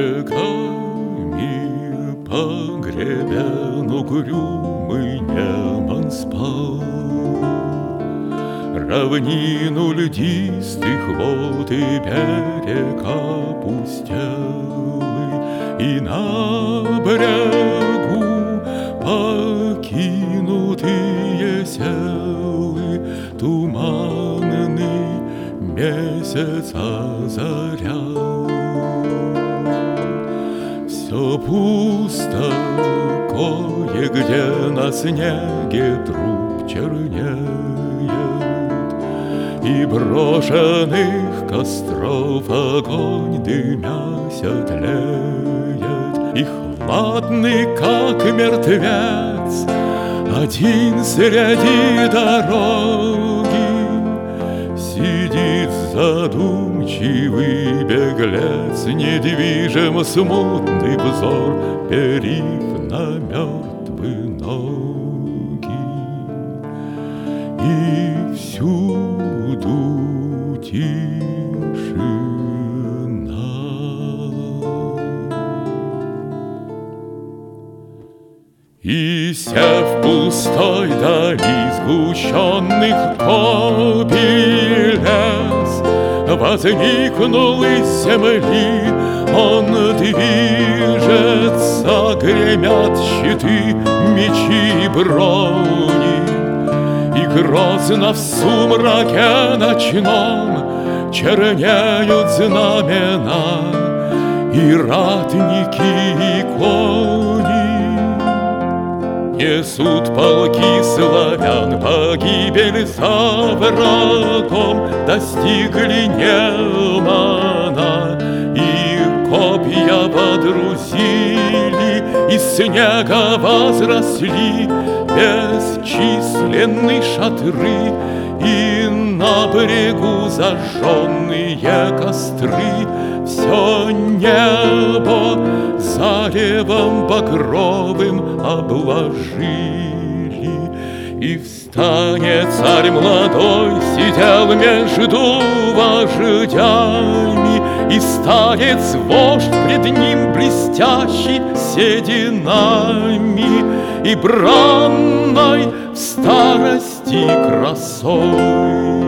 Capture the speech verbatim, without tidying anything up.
берегами погребен угрюмый неман спал. Равнину льдистых вод и берег опустелый, и на берегу покинутые селы туманный месяц озарял. Все пусто, кое-где на снеге труп чернеет, и брошенных костров огонь дымяся тлеет, и хладный, как мертвец, один среди дороги сидит задумчивый беглец, недвижим смутный взор перив на мертвые ноги. И всюду тишина. И сев пустой дали сгущенных копий лес, возникнул из земли, он движется, гремят щиты, мечи и брони, и грозно в сумраке ночном чернеют знамена и ратники и кони. Несут полки славян погибель за врагом, достигли Немана, и копья водрузили, из снега возросли бесчисленные шатры, и на берегу зажженные костры все небо заревом багровым обложили. И встанет царь молодой, сидел между вождями, и станет вождь пред ним блестящий сединами и бранной в старости красой.